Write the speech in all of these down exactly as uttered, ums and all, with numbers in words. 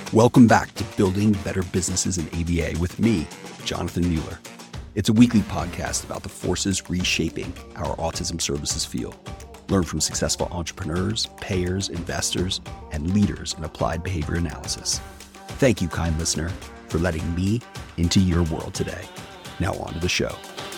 Welcome back to Building Better Businesses in A B A with me, Jonathan Mueller. It's a weekly podcast about the forces reshaping our autism services field. Learn from successful entrepreneurs, payers, investors, and leaders in applied behavior analysis. Thank you, kind listener, for letting me into your world today. Now on to the show.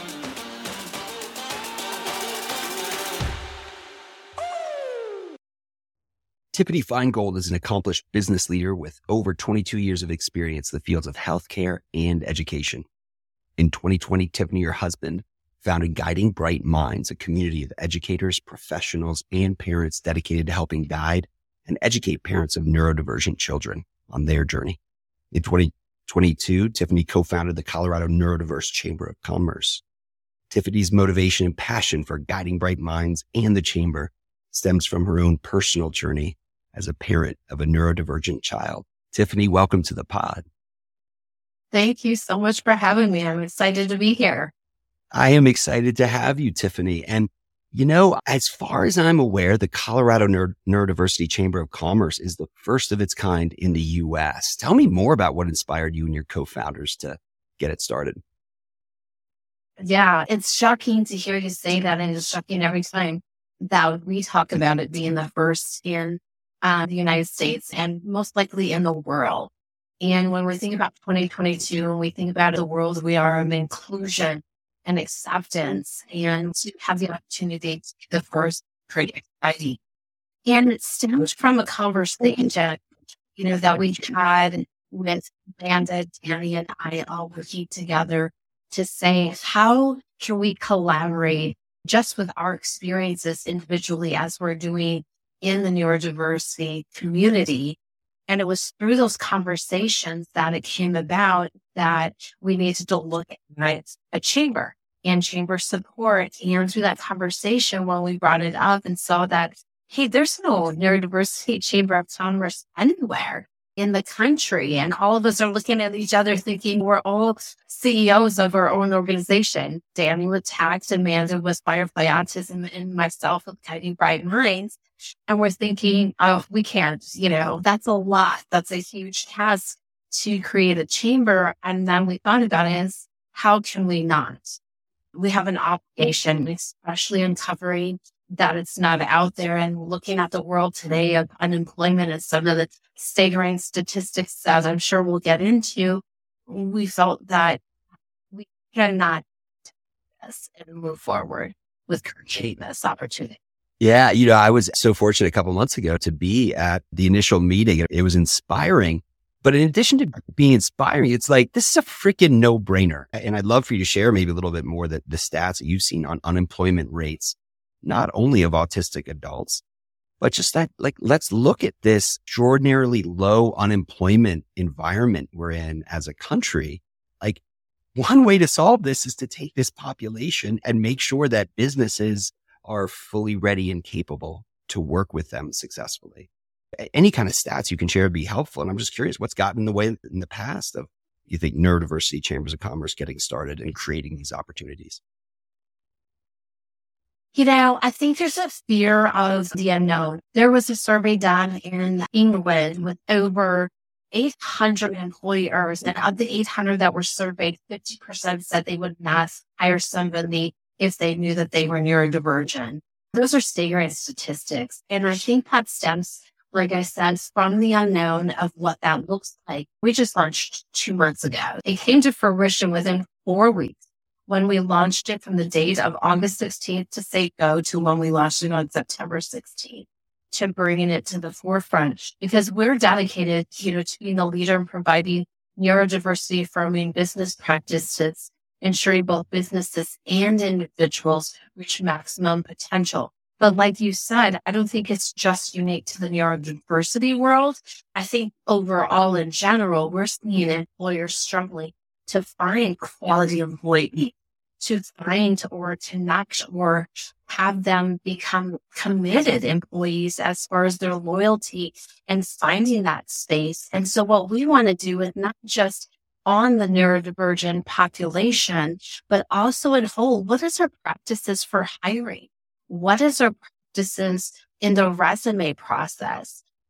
Tiffany Feingold is an accomplished business leader with over twenty-two years of experience in the fields of healthcare and education. In twenty twenty, Tiffany, her husband, founded Guiding Bright Minds, a community of educators, professionals, and parents dedicated to helping guide and educate parents of neurodivergent children on their journey. In twenty twenty-two, Tiffany co-founded the Colorado Neurodiverse Chamber of Commerce. Tiffany's motivation and passion for Guiding Bright Minds and the Chamber stems from her own personal journey as a parent of a neurodivergent child. Tiffany, welcome to the pod. Thank you so much for having me. I'm excited to be here. I am excited to have you, Tiffany. And, you know, as far as I'm aware, the Colorado Neuro- Neurodiversity Chamber of Commerce is the first of its kind in the U S. Tell me more about what inspired you and your co-founders to get it started. Yeah, it's shocking to hear you say that. And it's shocking every time that we talk about it being the first in uh, the United States and most likely in the world. And when we think about twenty twenty-two, and we think about the world we are of inclusion and acceptance, and to have the opportunity to be the first, pretty exciting. And it stems from a conversation, you know, that we had with Bandit, Danny, and I all working together to say, how can we collaborate just with our experiences individually as we're doing in the neurodiversity community? And it was through those conversations that it came about that we needed to look at a chamber and chamber support. And through that conversation, when we brought it up and saw that, hey, there's no neurodiversity chamber of commerce anywhere in the country. And all of us are looking at each other thinking we're all C E Os of our own organization. Danny with Tact, Amanda was Firefly Autism, and myself with Guiding Bright Minds. And we're thinking, oh, we can't, you know, that's a lot. That's a huge task to create a chamber. And then we thought about it as, how can we not? We have an obligation, especially uncovering that it's not out there and looking at the world today of unemployment and some of the staggering statistics that I'm sure we'll get into. We felt that we cannot do this and move forward with creating this opportunity. Yeah, you know, I was so fortunate a couple months ago to be at the initial meeting. It was inspiring. But in addition to being inspiring, it's like, this is a freaking no-brainer. And I'd love for you to share maybe a little bit more the, the stats that you've seen on unemployment rates, not only of autistic adults, but just that, like, let's look at this extraordinarily low unemployment environment we're in as a country. Like, one way to solve this is to take this population and make sure that businesses are fully ready and capable to work with them successfully. Any kind of stats you can share would be helpful. And I'm just curious, what's gotten in the way in the past of, you think, neurodiversity chambers of commerce getting started and creating these opportunities? You know, I think there's a fear of the unknown. There was a survey done in England with over eight hundred employers. And of the eight hundred that were surveyed, fifty percent said they would not hire somebody if they knew that they were neurodivergent. Those are staggering statistics. And I think that stems, like I said, from the unknown of what that looks like. We just launched two months ago. It came to fruition within four weeks when we launched it, from the date of August sixteenth to say go to when we launched it on September sixteenth, to bringing it to the forefront, because we're dedicated, you know, to being a leader in providing neurodiversity affirming business practices, ensuring both businesses and individuals reach maximum potential. But like you said, I don't think it's just unique to the neurodiversity world. I think overall in general, we're seeing employers struggling to find quality employees, to find or connect or have them become committed employees as far as their loyalty and finding that space. And so what we want to do is not just on the neurodivergent population, but also in whole, what is our practices for hiring? What is our practices in the resume process?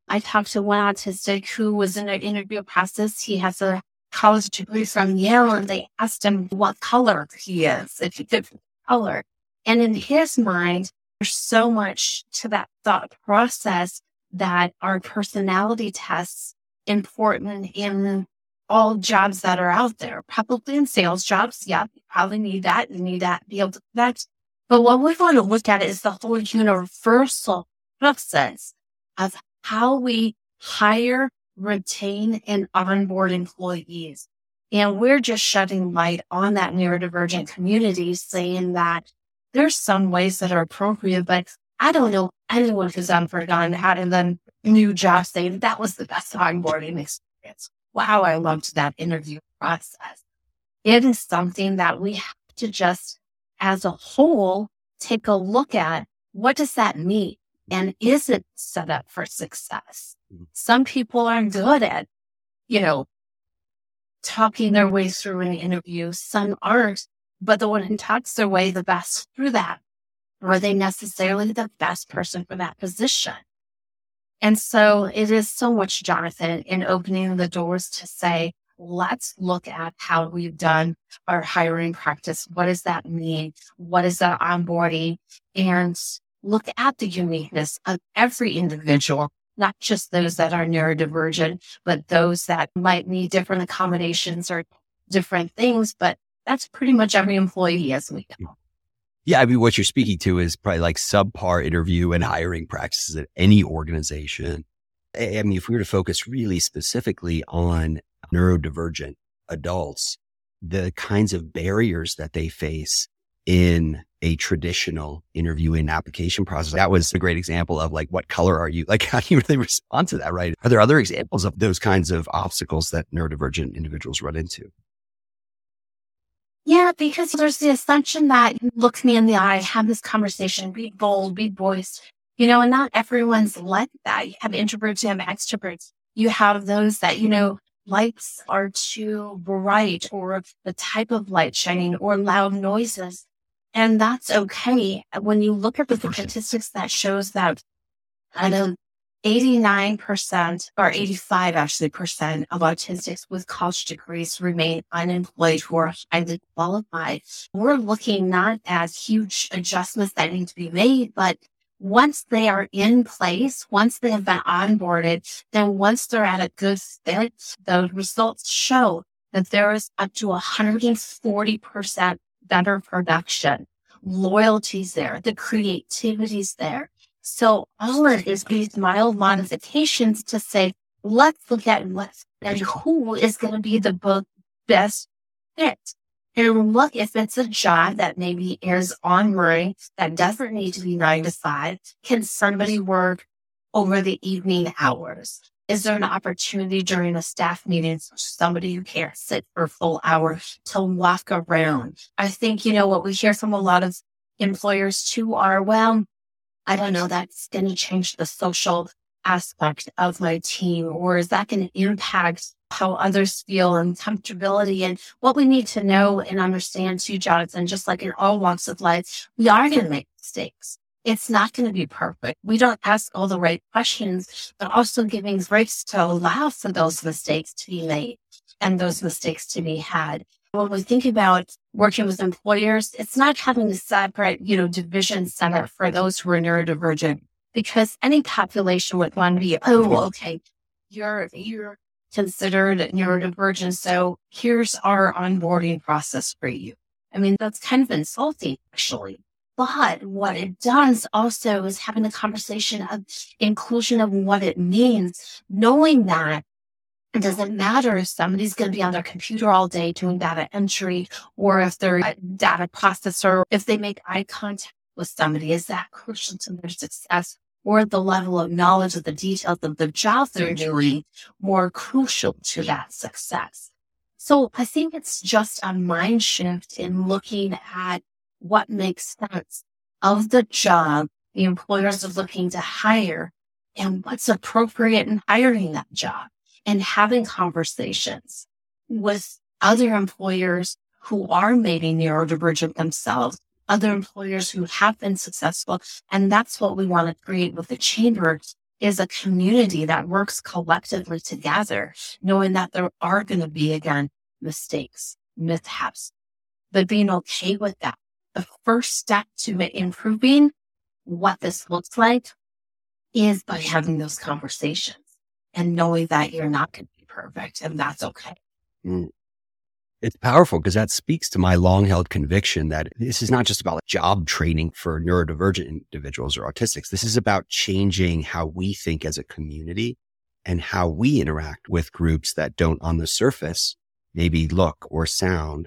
I talked to one autistic who was in an interview process. He has a college degree from Yale, and they asked him what color he is, if he could color. And in his mind, there's so much to that thought process that our personality tests important in all jobs that are out there, probably in sales jobs. Yeah, you probably need that. You need that to be able to connect. But what we want to look at is the whole universal process of how we hire, retain, and onboard employees. And we're just shedding light on that neurodivergent community, saying that there's some ways that are appropriate, but I don't know anyone who's ever gone out in the new job saying that was the best onboarding experience. Wow, I loved that interview process. It is something that we have to just, as a whole, take a look at. What does that mean? And is it set up for success? Some people are good at, you know, talking their way through an interview. Some aren't, but the one who talks their way the best through that, are they necessarily the best person for that position? And so it is so much, Jonathan, in opening the doors to say, let's look at how we've done our hiring practice. What does that mean? What is that onboarding? And look at the uniqueness of every individual, not just those that are neurodivergent, but those that might need different accommodations or different things. But that's pretty much every employee as we go. Yeah, I mean, what you're speaking to is probably like subpar interview and hiring practices at any organization. I mean, if we were to focus really specifically on neurodivergent adults, the kinds of barriers that they face in a traditional interview and application process. That was a great example of like, what color are you? Like, how do you really respond to that, right? Are there other examples of those kinds of obstacles that neurodivergent individuals run into? Yeah, because there's the assumption that you look me in the eye, have this conversation, be bold, be voiced, you know, and not everyone's like that. You have introverts, you have extroverts. You have those that, you know, lights are too bright, or the type of light shining, or loud noises. And that's okay. When you look at the statistics that shows that, I know, eighty-nine percent or eighty-five actually percent of autistics with college degrees remain unemployed who are highly qualified. We're looking not at huge adjustments that need to be made, but once they are in place, once they have been onboarded, then once they're at a good fit, the results show that there is up to one hundred forty percent better production. Loyalty's there, the creativity's there. So all it is these mild modifications to say, let's look at what and who is going to be the best fit. And look, if it's a job that maybe is onboarding that doesn't need to be nine to five, can somebody work over the evening hours? Is there an opportunity during a staff meeting for somebody who can't sit for a full hour to walk around? I think, you know, what we hear from a lot of employers too are, well, I don't know, that's going to change the social aspect of my team, or is that going to impact how others feel and comfortability? And what we need to know and understand too, Jonathan, just like in all walks of life, we are going to make mistakes. It's not going to be perfect. We don't ask all the right questions, but also giving grace to allow for those mistakes to be made and those mistakes to be had. When we think about working with employers, it's not having a separate, you know, division center for those who are neurodivergent, because any population would want to be, oh, okay, you're, you're considered neurodivergent, so here's our onboarding process for you. I mean, that's kind of insulting, actually. But what it does also is having a conversation of inclusion of what it means, knowing that it doesn't matter if somebody's going to be on their computer all day doing data entry, or if they're a data processor, if they make eye contact with somebody, is that crucial to their success, or the level of knowledge of the details of the job they're doing more crucial to that success? So I think it's just a mind shift in looking at what makes sense of the job the employers are looking to hire and what's appropriate in hiring that job, and having conversations with other employers who are maybe neurodivergent themselves, other employers who have been successful. And that's what we want to create with the chamber, is a community that works collectively together, knowing that there are going to be, again, mistakes, mishaps, but being okay with that. The first step to improving what this looks like is by having those conversations and knowing that you're not going to be perfect, and that's okay. Mm. It's powerful because that speaks to my long held conviction that this is not just about job training for neurodivergent individuals or autistics. This is about changing how we think as a community and how we interact with groups that don't on the surface maybe look or sound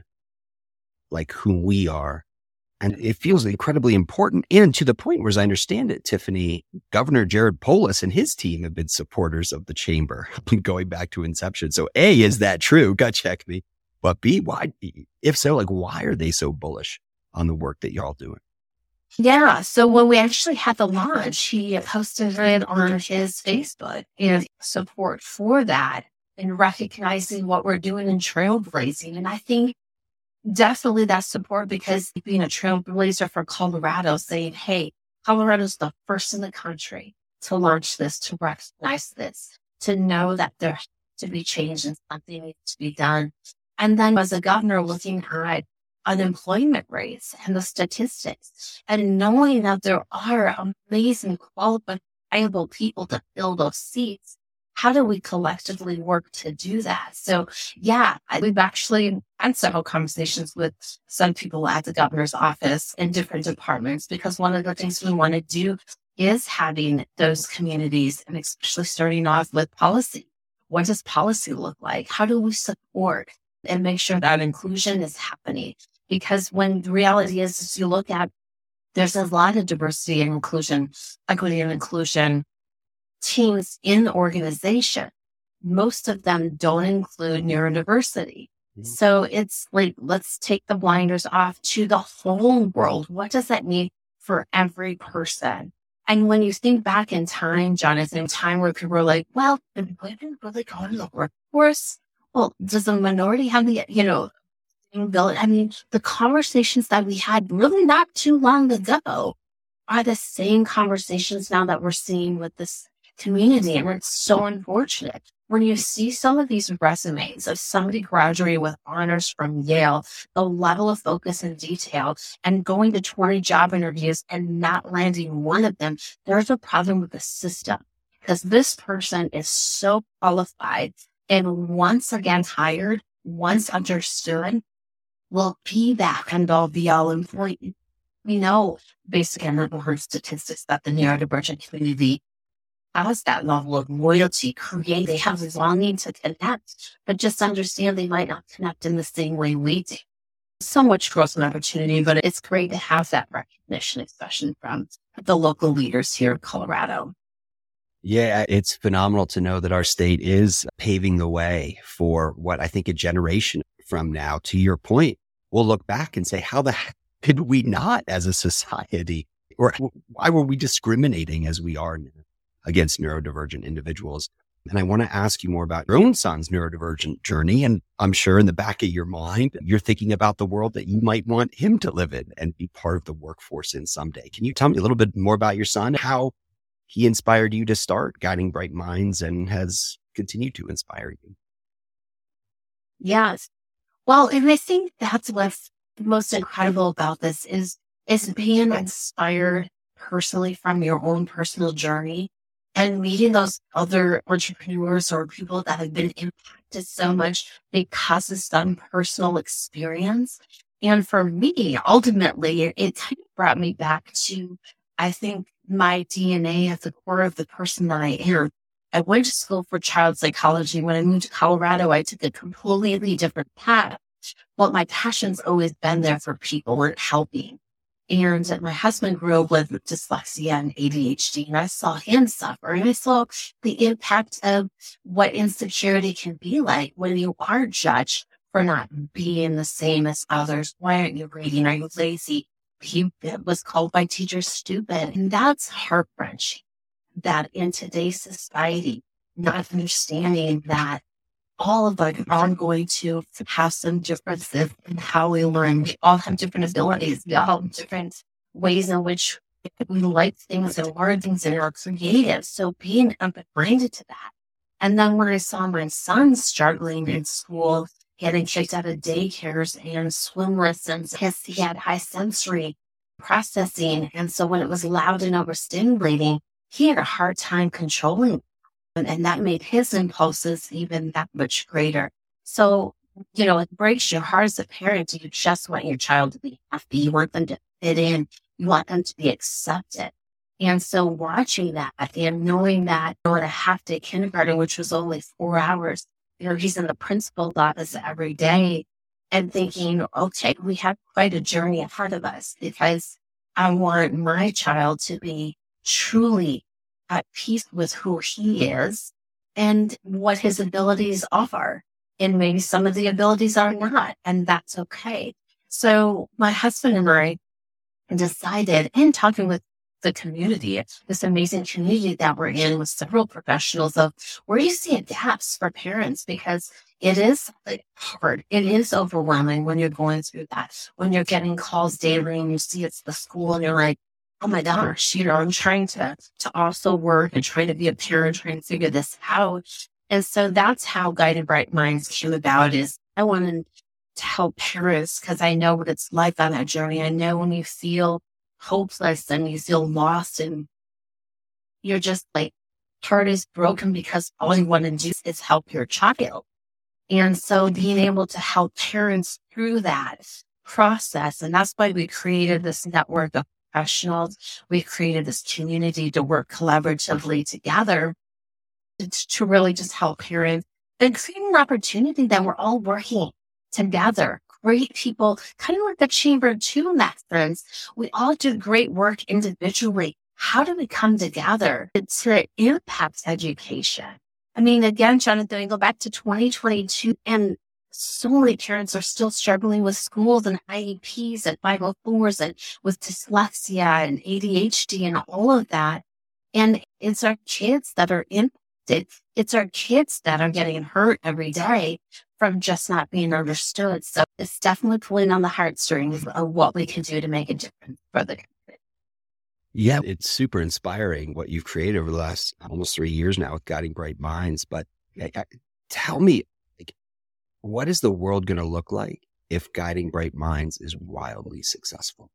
like who we are. And it feels incredibly important. And to the point where, as I understand it, Tiffany, Governor Jared Polis and his team have been supporters of the chamber going back to inception. So A, is that true? Gut check me. But B, why, if so, like, why are they so bullish on the work that you're all doing? Yeah. So when we actually had the launch, he posted it on his Facebook, you know, support for that and recognizing what we're doing in trailblazing. And I think definitely that support, because being a trailblazer for Colorado, saying, hey, Colorado's the first in the country to launch this, to recognize this, to know that there has to be change and something needs to be done. And then as a governor, looking at unemployment rates and the statistics and knowing that there are amazing, qualifiable people to fill those seats. How do we collectively work to do that? So yeah, we've actually had several conversations with some people at the governor's office in different departments, because one of the things we want to do is having those communities, and especially starting off with policy. What does policy look like? How do we support and make sure that inclusion is happening? Because when the reality is, as you look at, there's a lot of diversity and inclusion, equity and inclusion teams in the organization. Most of them don't include neurodiversity. Mm-hmm. So it's like, let's take the blinders off to the whole world. What does that mean for every person? And when you think back in time, Jonathan, time where people were like, well, did women really go into the workforce? Well, does the minority have the, you know, ability? I mean, the conversations that we had really not too long ago are the same conversations now that we're seeing with this community. And it's so unfortunate when you see some of these resumes of somebody graduating with honors from Yale, the level of focus and detail, and going to twenty job interviews and not landing one of them. There's a problem with the system, because this person is so qualified and once again hired, once understood, will be that end all be all employee. We know, based on the statistics, that the neurodivergent community has that level of loyalty, create, they have a longing to connect, but just understand they might not connect in the same way we do. So much growth and opportunity, but it's great to have that recognition, especially from the local leaders here in Colorado. Yeah, it's phenomenal to know that our state is paving the way for what I think a generation from now, to your point, we'll look back and say, how the heck did we not as a society? Or why were we discriminating as we are now against neurodivergent individuals? And I want to ask you more about your own son's neurodivergent journey. And I'm sure in the back of your mind, you're thinking about the world that you might want him to live in and be part of the workforce in someday. Can you tell me a little bit more about your son, how he inspired you to start Guiding Bright Minds and has continued to inspire you? Yes. Well, and I think that's what's most incredible about this is, is being inspired personally from your own personal journey and meeting those other entrepreneurs or people that have been impacted so much because of some personal experience. And for me, ultimately, it, it kind of brought me back to, I think, my D N A at the core of the person that I am. I went to school for child psychology. When I moved to Colorado, I took a completely different path. But my passion's always been there for people and helping. And my husband grew up with dyslexia and A D H D, and I saw him suffer. And I saw the impact of what insecurity can be like when you are judged for not being the same as others. Why aren't you reading? Are you lazy? He was called by teachers stupid. And that's heart-wrenching, that in today's society, not understanding that all of us are going to have some differences in how we learn. We all have different abilities. We all have different ways in which We like things and learn things and are creative. So being open-minded to that. And then when I saw my son struggling in school, getting kicked out of daycares and swim lessons because he had high sensory processing. And so when it was loud and overstimulating, he had a hard time controlling. And, and that made his impulses even that much greater. So, you know, it breaks your heart as a parent. You just want your child to be happy. You want them to fit in. You want them to be accepted. And so watching that and knowing that you know, at a half day kindergarten, which was only four hours, you know, he's in the principal's office every day and thinking, okay, we have quite a journey ahead of us because I want my child to be truly at peace with who he is and what his abilities are. And maybe some of the abilities are not, and that's okay. So my husband and I decided, and talking with the community, this amazing community that we're in with several professionals, of where you see gaps for parents, because it is hard. It is overwhelming when you're going through that, when you're getting calls daily and you see it's the school and you're like, oh my gosh, you know, I'm trying to, to also work and try to be a parent, trying to figure this out. And so that's how Guiding Bright Minds came about. Is I wanted to help parents because I know what it's like on that journey. I know when you feel hopeless and you feel lost and you're just like, heart is broken because all you want to do is help your child. And so being able to help parents through that process, and that's why we created this network of professionals. We created this community to work collaboratively together to, to really just help parents and create an opportunity that we're all working together. Great people, kind of like the Chamber too in that sense. We all do great work individually. How do we come together to impact education? I mean, again, Jonathan, we go back to twenty twenty-two, and so many parents are still struggling with schools and I E Ps and five oh fours and with dyslexia and A D H D and all of that. And it's our kids that are impacted. It's our kids that are getting hurt every day from just not being understood. So it's definitely pulling on the heartstrings of what we can do to make a difference for the community. Yeah, it's super inspiring what you've created over the last almost three years now with Guiding Bright Minds. But I, I, tell me, like, what is the world going to look like if Guiding Bright Minds is wildly successful?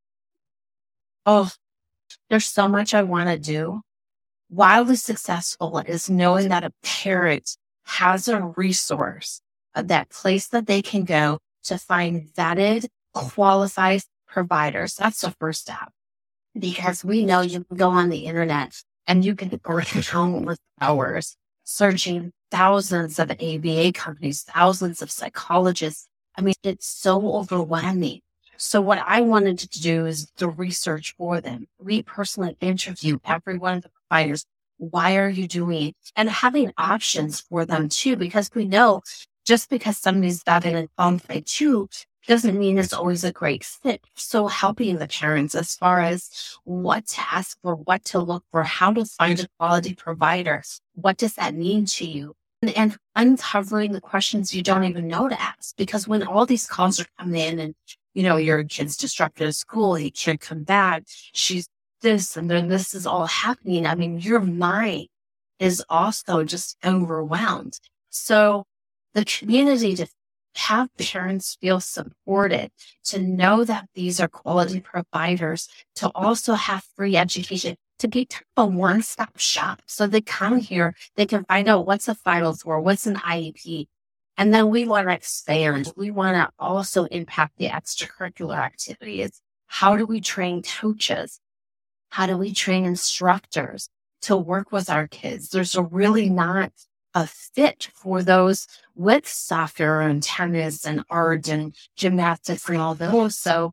Oh, there's so much I want to do. Wildly successful is knowing that a parent has a resource, that place that they can go to find vetted, qualified providers. That's the first step. Because we know you can go on the internet and you can burn countless hours searching thousands of A B A companies, thousands of psychologists. I mean, it's so overwhelming. So what I wanted to do is the research for them. We personally interview every one of the providers. Why are you doing it? And having options for them too, because we know just because somebody's vetted and qualified too doesn't mean it's always a great fit. So helping the parents as far as what to ask for, what to look for, how to find a quality provider. What does that mean to you? And, and uncovering the questions you don't even know to ask. Because when all these calls are coming in and, you know, your kid's disrupted at school, he can't come back, she's this, and then this is all happening. I mean, your mind is also just overwhelmed. So the community to have parents feel supported, to know that these are quality providers, to also have free education, to be a one-stop shop. So they come here, they can find out what's a five oh four, what's an I E P. And then we want to expand. We want to also impact the extracurricular activities. How do we train coaches? How do we train instructors to work with our kids? There's a really not a fit for those with soccer and tennis and art and gymnastics and all those. So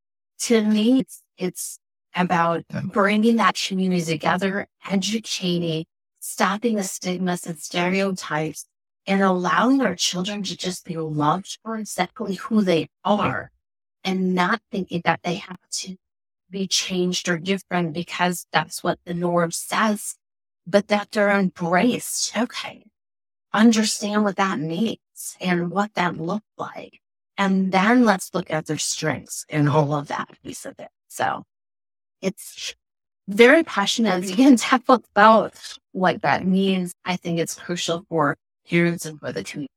to me, it's, it's about bringing that community together, educating, stopping the stigmas and stereotypes, and allowing our children to just be loved for exactly who they are and not thinking that they have to be changed or different because that's what the norm says, but that they're embraced. Okay. Understand what that means and what that looked like. And then let's look at their strengths and all of that piece of it. So it's very passionate. You can talk about what that means. I think it's crucial for parents and for the community.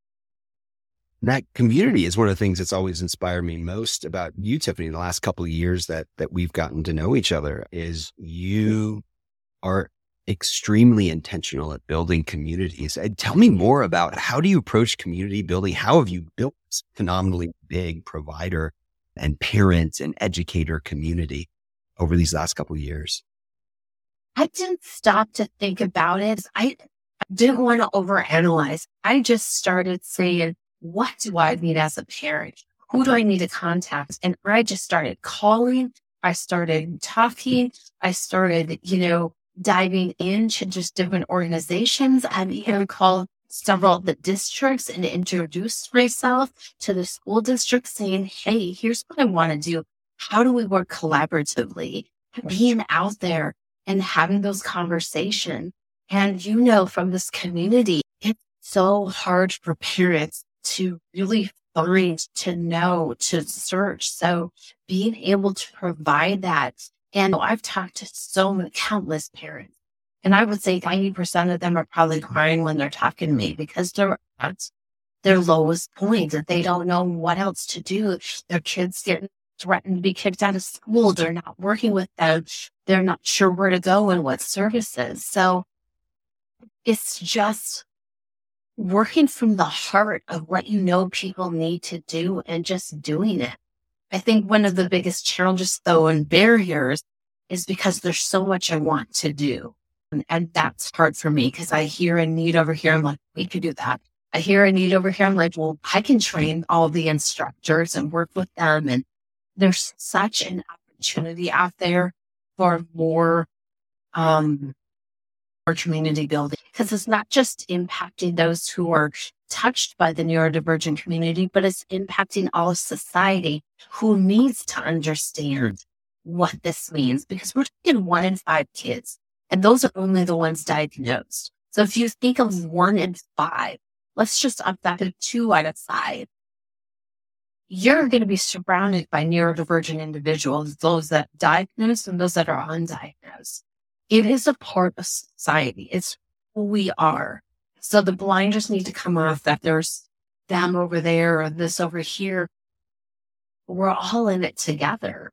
That community is one of the things that's always inspired me most about you, Tiffany, in the last couple of years that that we've gotten to know each other is you are extremely intentional at building communities. And tell me more about how do you approach community building? How have you built this phenomenally big provider and parent and educator community over these last couple of years? I didn't stop to think about it. I, I didn't want to overanalyze. I just started saying, what do I need as a parent? Who do I need to contact? And I just started calling. I started talking. I started, you know, diving into just different organizations. I even called several of the districts and introduced myself to the school district saying, hey, here's what I want to do. How do we work collaboratively? Being out there and having those conversations. And you know, from this community, it's so hard for parents to really find, to know, to search. So being able to provide that. And I've talked to so many countless parents, and I would say ninety percent of them are probably crying when they're talking to me because they're at their lowest point that they don't know what else to do. Their kids get threatened to be kicked out of school. They're not working with them. They're not sure where to go and what services. So it's just working from the heart of what you know people need to do and just doing it. I think one of the biggest challenges, though, and barriers is because there's so much I want to do. And, and that's hard for me because I hear a need over here. I'm like, we could do that. I hear a need over here. I'm like, well, I can train all the instructors and work with them. And there's such an opportunity out there for more, um, for community building, because it's not just impacting those who are touched by the neurodivergent community, but it's impacting all of society who needs to understand what this means, because we're talking one in five kids, and those are only the ones diagnosed. So if you think of one in five, let's just up that to two out of five. You're going to be surrounded by neurodivergent individuals, those that diagnose and those that are undiagnosed. It is a part of society. It's who we are. So the blinders need to come off that there's them over there or this over here. We're all in it together.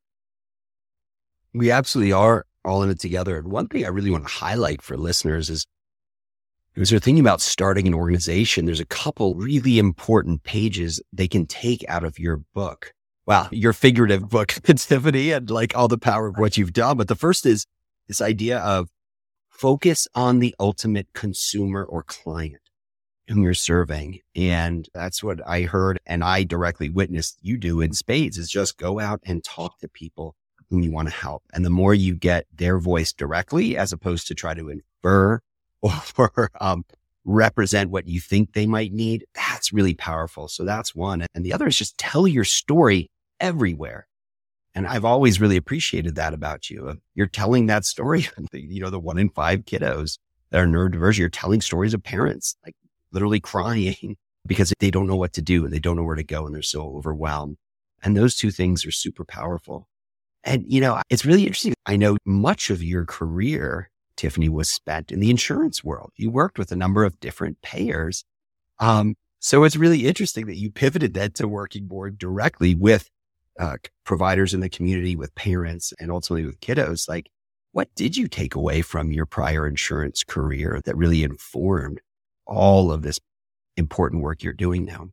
We absolutely are all in it together. And one thing I really want to highlight for listeners is, as they're thinking about starting an organization, there's a couple really important pages they can take out of your book. Wow, your figurative book, Tiffany, and like all the power of what you've done. But the first is this idea of focus on the ultimate consumer or client whom you're serving. And that's what I heard and I directly witnessed you do in spades, is just go out and talk to people whom you want to help. And the more you get their voice directly, as opposed to try to infer or um, represent what you think they might need, that's really powerful. So that's one. And the other is just tell your story everywhere. And I've always really appreciated that about you. You're telling that story, you know, the one in five kiddos that are neurodivergent, you're telling stories of parents, like literally crying because they don't know what to do and they don't know where to go and they're so overwhelmed. And those two things are super powerful. And, you know, it's really interesting. I know much of your career, Tiffany, was spent in the insurance world. You worked with a number of different payers. Um, so it's really interesting that you pivoted then to working more directly with uh, providers in the community, with parents, and ultimately with kiddos. Like, what did you take away from your prior insurance career that really informed all of this important work you're doing now?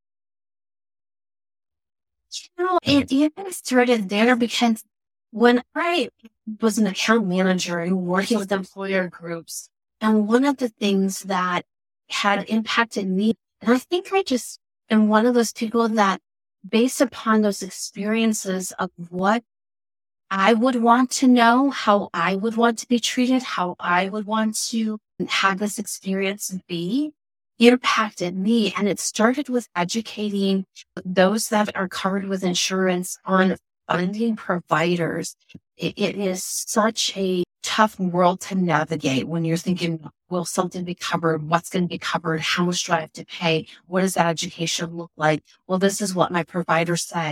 You know, it, it started there because when I was an account manager and working with employer groups, and one of the things that had impacted me, and I think I just am one of those people that, based upon those experiences of what I would want to know, how I would want to be treated, how I would want to have this experience be, impacted me. And it started with educating those that are covered with insurance on funding providers. It, it is such a tough world to navigate when you're thinking, will something be covered? What's going to be covered? How much do I have to pay? What does that education look like? Well, this is what my provider said.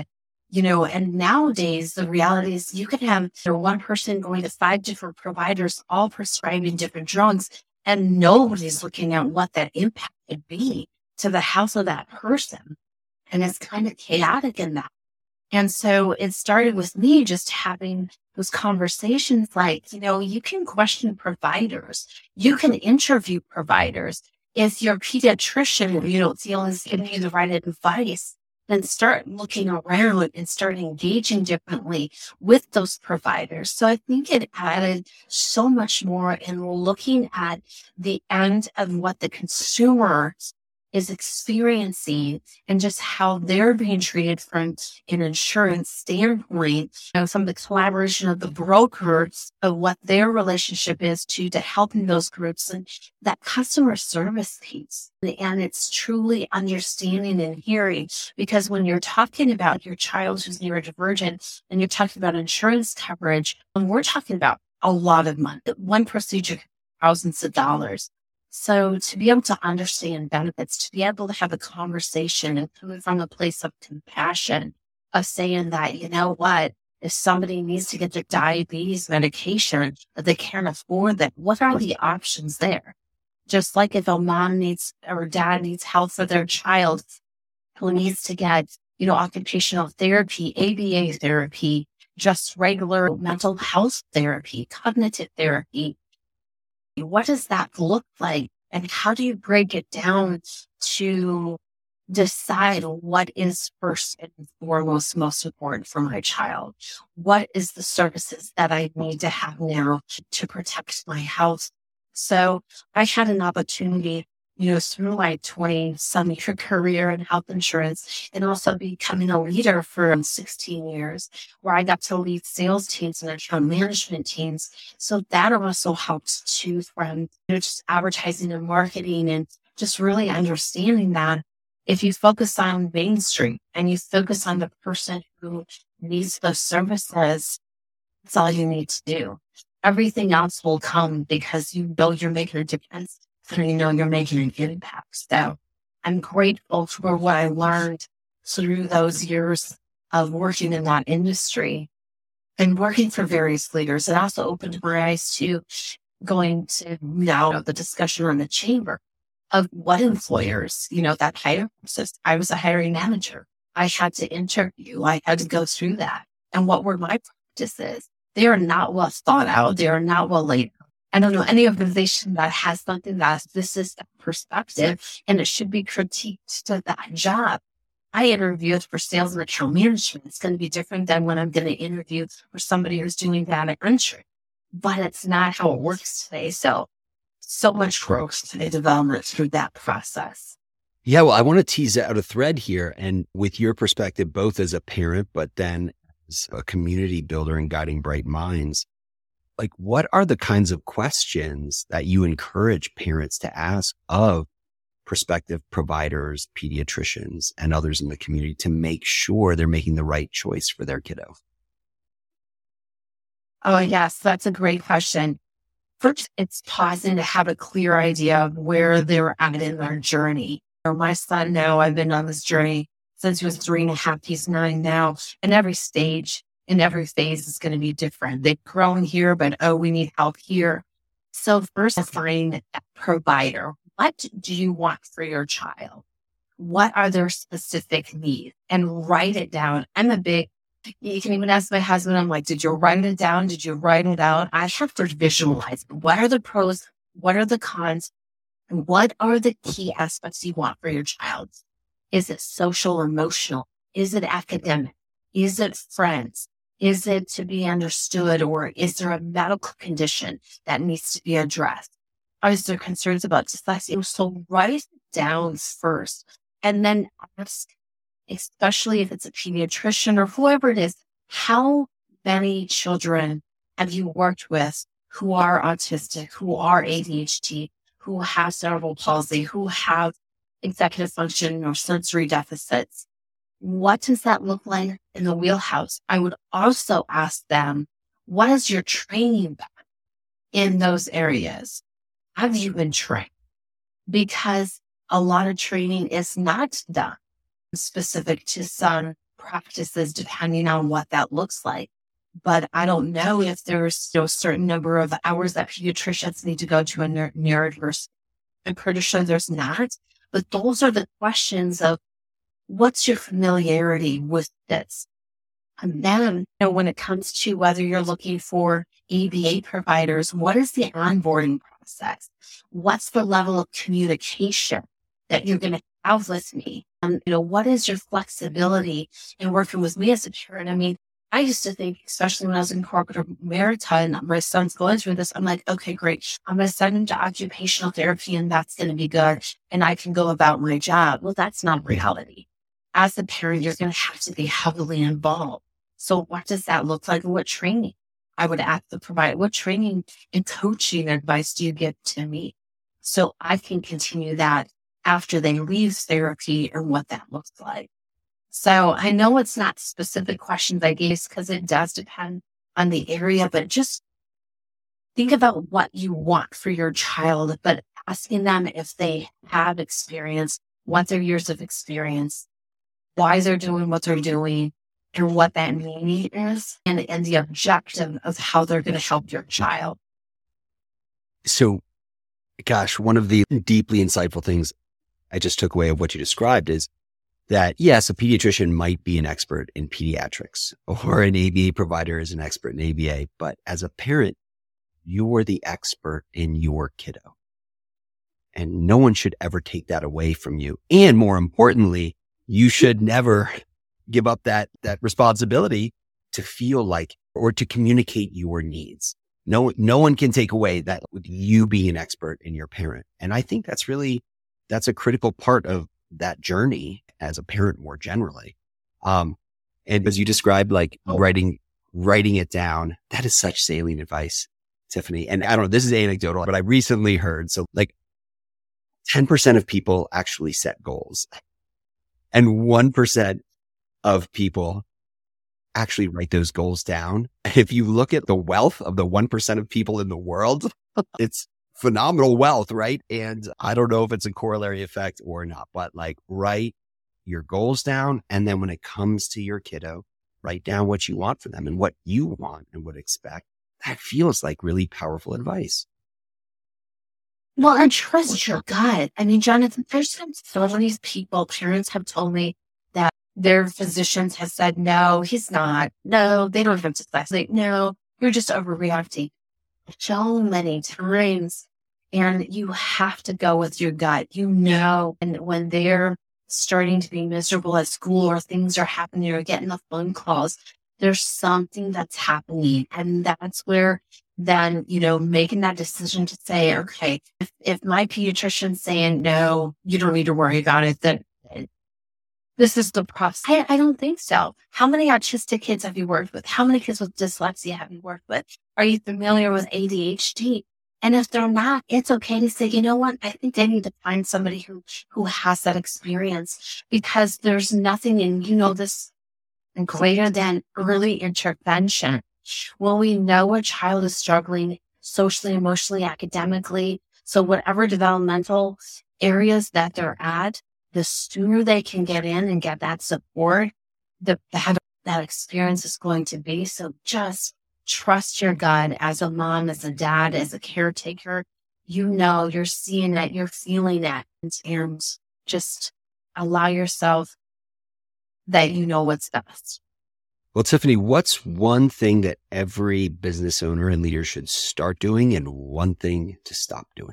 You know, and nowadays the reality is you can have you know, one person going to five different providers, all prescribing different drugs, and nobody's looking at what that impact could be to the health of that person. And it's kind of chaotic in that. And so it started with me just having those conversations like, you know, you can question providers, you can interview providers. If your pediatrician, you don't feel is giving you the right advice, then start looking around and start engaging differently with those providers. So I think it added so much more in looking at the end of what the consumer is experiencing and just how they're being treated from an insurance standpoint. You know, some of the collaboration of the brokers of what their relationship is to, to helping those groups and that customer service piece. And it's truly understanding and hearing, because when you're talking about your child who's neurodivergent and you're talking about insurance coverage, and we're talking about a lot of money, one procedure, thousands of dollars. So to be able to understand benefits, to be able to have a conversation and coming from a place of compassion, of saying that, you know what, if somebody needs to get their diabetes medication that they can't afford that, what are the options there? Just like if a mom needs or dad needs help for their child who needs to get, you know, occupational therapy, A B A therapy, just regular mental health therapy, cognitive therapy. What does that look like? And how do you break it down to decide what is first and foremost most important for my child? What is the services that I need to have now to protect my health? So I had an opportunity, you know, through my twenty-some year career in health insurance and also becoming a leader for sixteen years, where I got to lead sales teams and account management teams. So that also helps too from, you know, just advertising and marketing and just really understanding that if you focus on Main Street and you focus on the person who needs those services, that's all you need to do. Everything else will come because you know you're making a difference. And you know you're making an impact. So I'm grateful for what I learned through those years of working in that industry and working for various leaders. It also opened my eyes to going to now the discussion on the chamber of what employers, you know, that hire process. I was a hiring manager. I had to interview. I had to go through that. And what were my practices? They are not well thought out. They are not well laid out. I don't know any organization that has something that this is the perspective and it should be critiqued to that job. I interviewed for sales and account management. It's going to be different than when I'm going to interview for somebody who's doing data entry, but it's not how it works today. So, so much growth and development through that process. Yeah, well, I want to tease out a thread here, and with your perspective, both as a parent, but then as a community builder and guiding bright minds. Like, what are the kinds of questions that you encourage parents to ask of prospective providers, pediatricians, and others in the community to make sure they're making the right choice for their kiddo? Oh, yes, that's a great question. First, it's pausing to have a clear idea of where they're at in their journey. For my son now, I've been on this journey since he was three and a half. He's nine now, and every stage in every phase is going to be different. They've grown here, but oh, we need help here. So first, find a provider. What do you want for your child? What are their specific needs? And write it down. I'm a big, you can even ask my husband, I'm like, did you write it down? Did you write it out? I have to visualize. What are the pros? What are the cons? And what are the key aspects you want for your child? Is it social, emotional? Is it academic? Is it friends? Is it to be understood, or is there a medical condition that needs to be addressed? Are there concerns about dyslexia? So write it down first and then ask, especially if it's a pediatrician or whoever it is, how many children have you worked with who are autistic, who are A D H D, who have cerebral palsy, who have executive function or sensory deficits? What does that look like in the wheelhouse? I would also ask them, what is your training been in those areas? Have you been trained? Because a lot of training is not done specific to some practices depending on what that looks like. But I don't know if there's, you know, a certain number of hours that pediatricians need to go to a ner- neurodiverse. I'm pretty sure there's not. But those are the questions of what's your familiarity with this? And then, you know, when it comes to whether you're looking for A B A providers, what is the onboarding process? What's the level of communication that you're going to have with me? And, you know, what is your flexibility in working with me as a parent? I mean, I used to think, especially when I was in corporate America and my son's going through this, I'm like, okay, great. I'm going to send him to occupational therapy and that's going to be good. And I can go about my job. Well, that's not reality. As a parent, you're going to have to be heavily involved. So what does that look like? What training? I would ask the provider, what training and coaching advice do you give to me? So I can continue that after they leave therapy and what that looks like. So I know it's not specific questions I gave because it does depend on the area, but just think about what you want for your child, but asking them if they have experience, what their years of experience, why they're doing what they're doing, and what that need is, and, and the objective of how they're going to help your child. So, gosh, one of the deeply insightful things I just took away of what you described is that, yes, a pediatrician might be an expert in pediatrics or an A B A provider is an expert in A B A, but as a parent, you're the expert in your kiddo. And no one should ever take that away from you. And more importantly, you should never give up that, that responsibility to feel like, or to communicate your needs. No, no one can take away that with you being an expert in your parent. And I think that's really, that's a critical part of that journey as a parent more generally. Um, and as you described, like writing, writing it down, that is such salient advice, Tiffany. And I don't know, this is anecdotal, but I recently heard, so like ten percent of people actually set goals and one percent of people actually write those goals down. If you look at the wealth of the one percent of people in the world, it's phenomenal wealth, right? And I don't know if it's a corollary effect or not, but like write your goals down. And then when it comes to your kiddo, write down what you want for them and what you want and would expect. That feels like really powerful advice. Well, and trust your gut. I mean, Jonathan, there's some, some of these people, parents have told me that their physicians have said, no, he's not. No, they don't have success. Like, no, you're just overreacting. So many times. And you have to go with your gut. You know, and when they're starting to be miserable at school or things are happening or getting the phone calls, there's something that's happening. And that's where then, you know, making that decision to say, okay, if, if my pediatrician's saying, no, you don't need to worry about it, then this is the process. I, I don't think so. How many autistic kids have you worked with? How many kids with dyslexia have you worked with? Are you familiar with A D H D? And if they're not, it's okay to say, you know what? I think they need to find somebody who, who has that experience, because there's nothing in, you know, this greater than early intervention. When we know a child is struggling socially, emotionally, academically, so whatever developmental areas that they're at, the sooner they can get in and get that support, the better that experience is going to be. So just trust your gut as a mom, as a dad, as a caretaker. You know, you're seeing it, you're feeling it, and just allow yourself that you know what's best. Well, Tiffany, what's one thing that every business owner and leader should start doing and one thing to stop doing?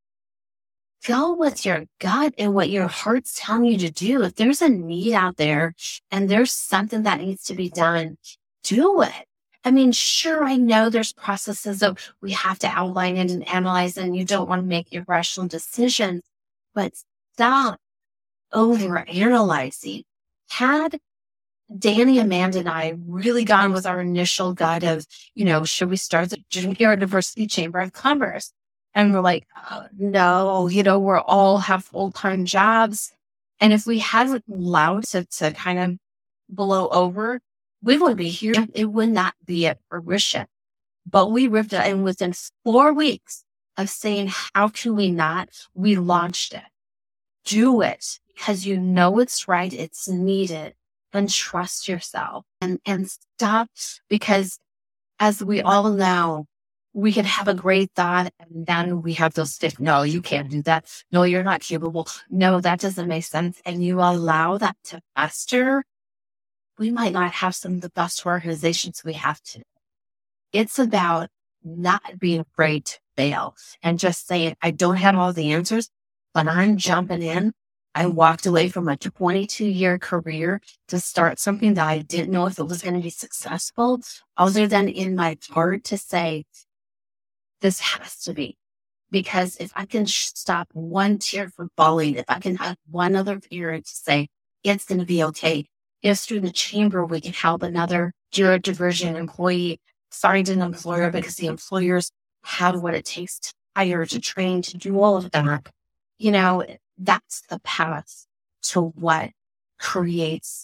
Go with your gut and what your heart's telling you to do. If there's a need out there and there's something that needs to be done, do it. I mean, sure, I know there's processes that we have to outline it and analyze, and you don't want to make irrational decisions, but stop over-analyzing. Had Danny, Amanda, and I really gone with our initial gut of, you know, should we start the Junior Diversity Chamber of Commerce? And we're like, oh, no, you know, we're all have full-time jobs. And if we hadn't allowed to, to kind of blow over, we would be here. It would not be at fruition. But we ripped it. And within four weeks of saying, how can we not? We launched it. Do it because you know it's right. It's needed. and trust yourself and, and stop, because as we all know, we can have a great thought and then we have those stiff, no, you can't do that. No, you're not capable. No, that doesn't make sense. And you allow that to fester. We might not have some of the best organizations we have today. It's about not being afraid to fail and just saying, I don't have all the answers, but I'm jumping in. I walked away from a twenty-two year career to start something that I didn't know if it was going to be successful, other than in my heart to say, this has to be. Because if I can sh- stop one tear from falling, if I can have one other parent to say, it's going to be okay. If through the chamber, we can help another neurodivergent employee find an employer, because the employers have what it takes to hire, to train, to do all of that. You know, that's the path to what creates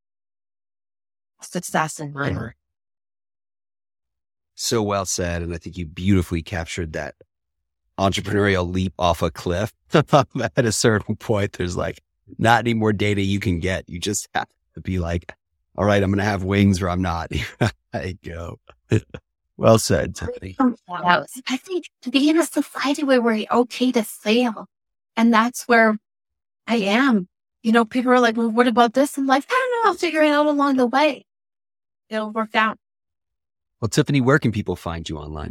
success in my work. So well said. And I think you beautifully captured that entrepreneurial leap off a cliff. At a certain point, there's like not any more data you can get. You just have to be like, all right, I'm going to have wings or I'm not. There you go. Well said, Tiffany. I think to be in a society where we're okay to fail. And that's where I am. You know, people are like, well, what about this? I'm like, I don't know. I'll figure it out along the way. It'll work out. Well, Tiffany, where can people find you online?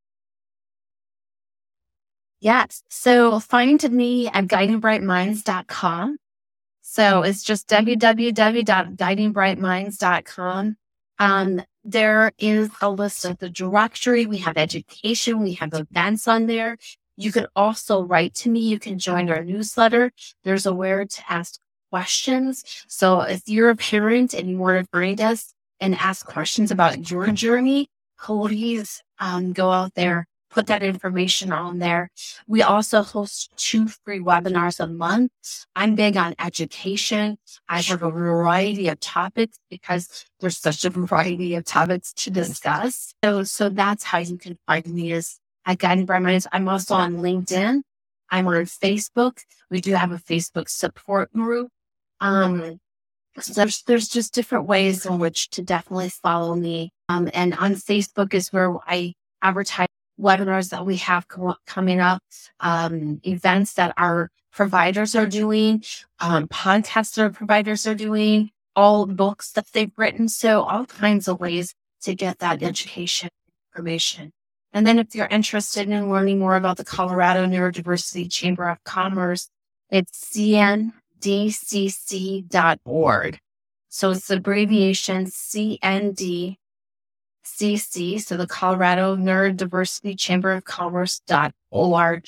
Yes. So find me at guiding bright minds dot com. So it's just w w w dot guiding bright minds dot com. Um, there is a list of the directory. We have education. We have events on there. You can also write to me. You can join our newsletter. There's a where to ask questions. So if you're a parent and you want to read us and ask questions about your journey, please um, go out there, put that information on there. We also host two free webinars a month. I'm big on education. I have a variety of topics because there's such a variety of topics to discuss. So, so that's how you can find me, is at Guiding Bright Minds. I'm also on LinkedIn. I'm on Facebook. We do have a Facebook support group. Um, so there's, there's just different ways in which to definitely follow me. Um, and on Facebook is where I advertise webinars that we have co- coming up, um, events that our providers are doing, um, podcasts that our providers are doing, all books that they've written. So all kinds of ways to get that education information. And then if you're interested in learning more about the Colorado Neurodiversity Chamber of Commerce, it's c n d c c dot org. So it's the abbreviation C N D C C, so the Colorado Neurodiversity Chamber of Commerce dot org.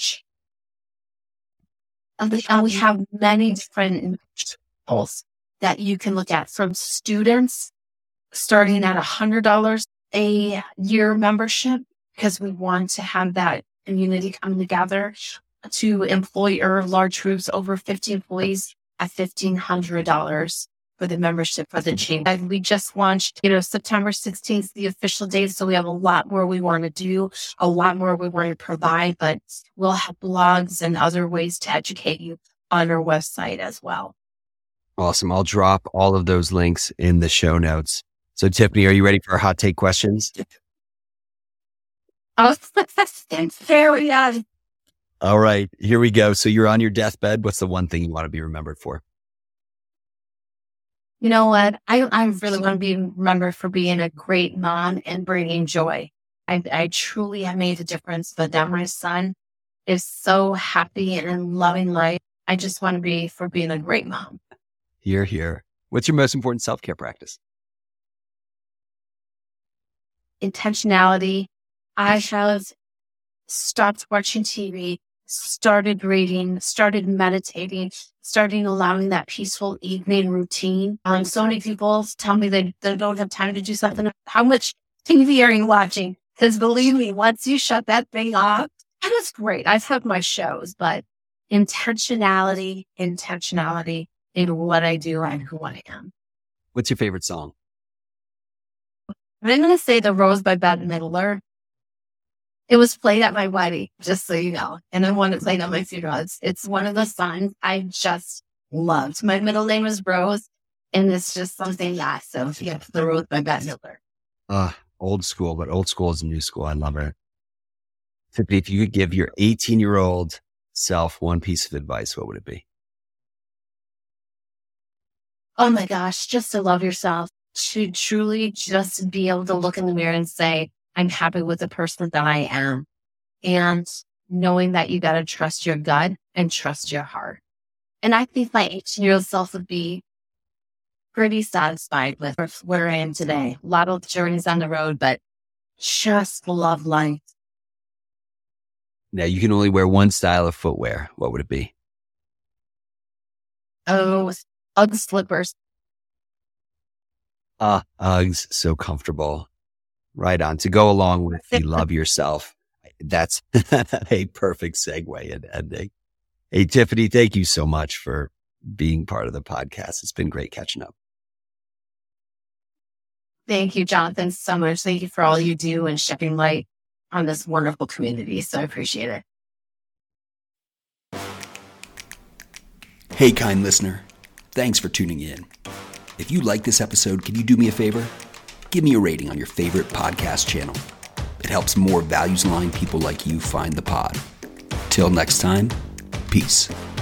And we, and we have many different goals that you can look at, from students starting at one hundred dollars a year membership, because we want to have that community come together, to employer large groups over fifty employees at fifteen hundred dollars for the membership for the chamber. And we just launched, you know, September sixteenth, the official date. So we have a lot more we want to do, a lot more we want to provide, but we'll have blogs and other ways to educate you on our website as well. Awesome. I'll drop all of those links in the show notes. So Tiffany, are you ready for our hot take questions? Oh, there we are. All right, here we go. So you're on your deathbed. What's the one thing you want to be remembered for? You know what? I, I really want to be remembered for being a great mom and bringing joy. I, I truly have made a difference, but now my son is so happy and loving life. I just want to be for being a great mom. Here, here. What's your most important self-care practice? Intentionality. I have stopped watching T V, started reading, started meditating, starting allowing that peaceful evening routine. Um, so many people tell me they, they don't have time to do something. How much T V are you watching? Because believe me, once you shut that thing off, that is great. I've had my shows, but intentionality, intentionality in what I do and who I am. What's your favorite song? I'm going to say The Rose by Bette Midler. It was played at my wedding, just so you know. And I want to play it at my funeral. It's, it's one of the songs I just loved. My middle name is Rose. And it's just something that, so yeah, the road by Bette Midler. Uh, old school, but old school is new school. I love it. Tiffany, if you could give your eighteen year old self one piece of advice, what would it be? Oh my gosh, just to love yourself, to truly just be able to look in the mirror and say, I'm happy with the person that I am. And knowing that you got to trust your gut and trust your heart. And I think my eighteen year old self would be pretty satisfied with where I am today. A lot of journeys on the road, but just love life. Now, you can only wear one style of footwear. What would it be? Oh, Ugg slippers. Ah, uh, Uggs, so comfortable. Right on. To go along with the love yourself. That's a perfect segue and ending. Hey, Tiffany, thank you so much for being part of the podcast. It's been great catching up. Thank you, Jonathan, so much. Thank you for all you do and shedding light on this wonderful community. So I appreciate it. Hey, kind listener. Thanks for tuning in. If you like this episode, can you do me a favor? Give me a rating on your favorite podcast channel. It helps more values-aligned people like you find the pod. Till next time, peace.